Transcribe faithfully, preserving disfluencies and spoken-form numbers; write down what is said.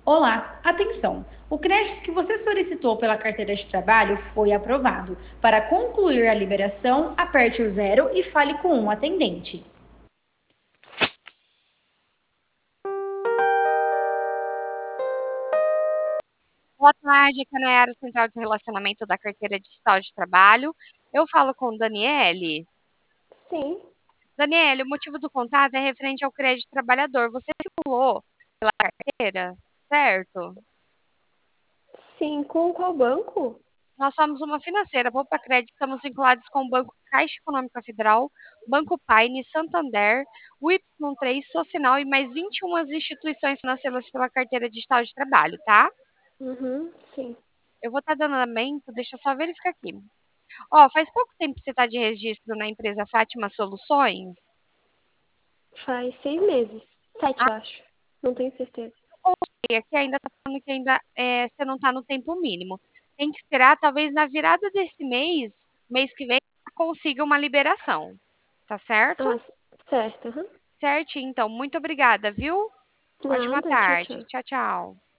Olá, atenção! O crédito que você solicitou pela carteira de trabalho foi aprovado. Para concluir a liberação, aperte o zero e fale com um atendente. Boa tarde, aqui é a Nayara, Central de Relacionamento da Carteira Digital de Trabalho. Eu falo com Daniele. Sim, Daniele, o motivo do contato é referente ao crédito trabalhador. Você circulou pela carteira, certo? sim. Com qual banco? Nós somos uma financeira, Poupa Crédito, estamos vinculados com o Banco Caixa Econômica Federal, Banco Paine, Santander, o Y três, Socinal e mais vinte e uma instituições financeiras pela carteira digital de trabalho, tá? Uhum, sim. Eu vou estar dando andamento, deixa eu só verificar aqui. Ó, faz pouco tempo que você está de registro na empresa Fátima Soluções? Faz seis meses. Sete, Ah, eu acho. Não tenho certeza. ok, aqui ainda está falando que ainda é, você não está no tempo mínimo. Tem que esperar, talvez na virada desse mês, mês que vem, consiga uma liberação. Tá certo? Ah, certo. Uhum. Certinho, então. Muito obrigada, viu? Ótima Nada. Tchau, tarde. tchau. Tchau, tchau.